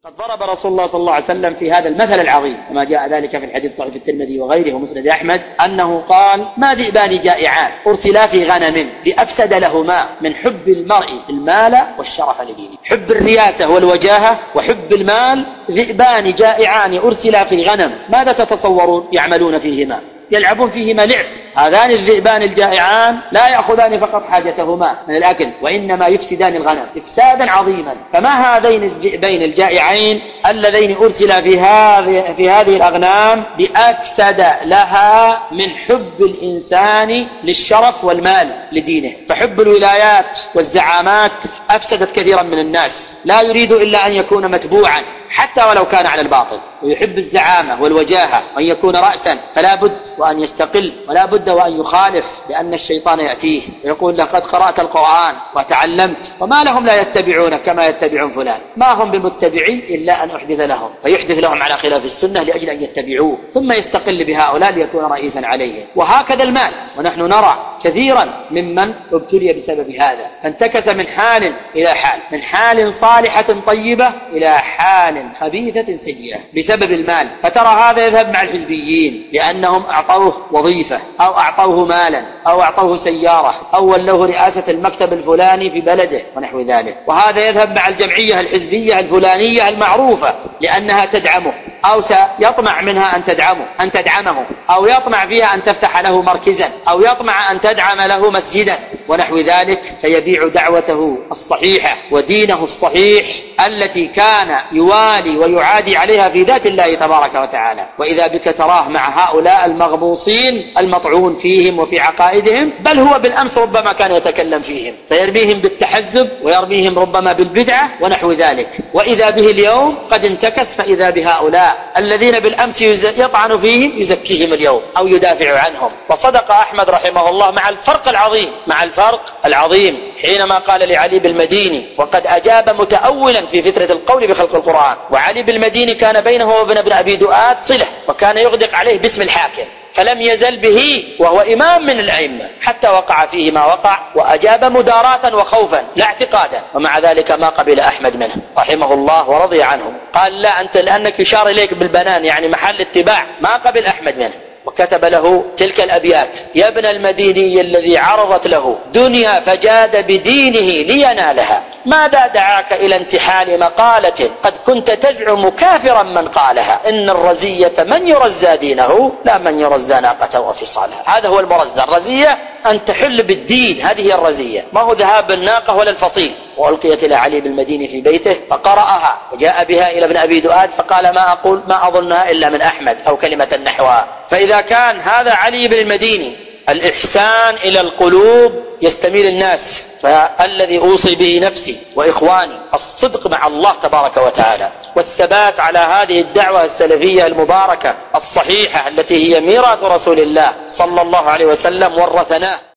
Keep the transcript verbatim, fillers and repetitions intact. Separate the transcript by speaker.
Speaker 1: قد ضرب رسول الله صلى الله عليه وسلم في هذا المثل العظيم كما جاء ذلك في الحديث صحيح الترمذي وغيره ومسند أحمد أنه قال: ما ذئبان جائعان أرسلا في غنم بأفسد لهما من حب المرء المال والشرف لدينه. حب الرياسة والوجاهة وحب المال، ذئبان جائعان أرسلا في غنم، ماذا تتصورون يعملون فيهما؟ يلعبون فيهما لعب. هذان الذئبان الجائعان لا يأخذان فقط حاجتهما من الأكل، وإنما يفسدان الغنم إفسادا عظيما. فما هذين الذئبين الجائعين اللذين أرسلا في هذه في هذه الأغنام بأفسد لها من حب الإنسان للشرف والمال لدينه. فحب الولايات والزعامات أفسدت كثيرا من الناس، لا يريد إلا أن يكون متبوعا حتى ولو كان على الباطل، ويحب الزعامة والوجاهة وأن يكون رأسا، فلا بد وأن يستقل ولا بد وأن يخالف، لأن الشيطان يأتيه ويقول: لقد قرأت القرآن وتعلمت، وما لهم لا يتبعون كما يتبعون فلان. ما هم بمتبعي إلا أن أحدث لهم، فيحدث لهم على خلاف السنة لأجل أن يتبعوه، ثم يستقل بهؤلاء ليكون رئيسا عليهم. وهكذا المال، ونحن نرى كثيرا ممن ابتلي بسبب هذا، فانتكس من حال إلى حال، من حال صالحة طيبة إلى حال خبيثة سيئة بسبب المال. فترى هذا يذهب مع الحزبيين لأنهم أعطوه وظيفة أو أعطوه مالا أو أعطوه سيارة أو ولوه رئاسة المكتب الفلاني في بلده ونحو ذلك، وهذا يذهب مع الجمعية الحزبية الفلانية المعروفة لأنها تدعمه أو سيطمع منها أن تدعمه أن تدعمه أو يطمع فيها أن تفتح له مركزا أو يطمع أن تدعم له مسجدا ونحو ذلك، فيبيع دعوته الصحيحة ودينه الصحيح التي كان يوالي ويعادي عليها في ذات الله تبارك وتعالى. وإذا بك تراه مع هؤلاء المغموصين المطعون فيهم وفي عقائدهم، بل هو بالأمس ربما كان يتكلم فيهم، فيرميهم بالتحزب ويرميهم ربما بالبدعة ونحو ذلك. وإذا به اليوم قد انتكس، فإذا بهؤلاء الذين بالأمس يطعن فيهم يزكيهم اليوم أو يدافع عنهم. وصدق أحمد رحمه الله مع الفرق العظيم مع الفرق العظيم حينما قال لعلي بالمديني، وقد أجاب متأولا في فترة القول بخلق القرآن، وعلي بالمديني كان بينه وبين ابن أبي دؤاد صلة، وكان يغدق عليه باسم الحاكم، فلم يزل به وهو إمام من الأئمة حتى وقع فيه ما وقع، وأجاب مداراة وخوفا لا اعتقادا، ومع ذلك ما قبل أحمد منه رحمه الله ورضي عنه. قال: لا أنت لأنك يشار إليك بالبنان يعني محل اتباع، ما قبل أحمد منه. وكتب له تلك الأبيات: يا ابن المديني الذي عرضت له دنيا فجاد بدينه لينالها، ماذا دعاك إلى انتحال مقالة قد كنت تزعم كافرا من قالها، إن الرزية من يرزى دينه لا من يرزى ناقته وفصالها. هذا هو المرزى. الرزية أن تحل بالدين، هذه هي الرزية، ما هو ذهاب الناقة ولا الفصيل. وألقيت إلى علي بالمديني في بيته فقرأها وجاء بها إلى ابن أبي دؤاد فقال: ما أقول ما أظنها إلا من أحمد أو كلمة نحوها. فإذا كان هذا علي بالمديني الإحسان إلى القلوب يستميل الناس، فالذي أوصي به نفسي وإخواني الصدق مع الله تبارك وتعالى، والثبات على هذه الدعوة السلفية المباركة الصحيحة التي هي ميراث رسول الله صلى الله عليه وسلم ورثناه.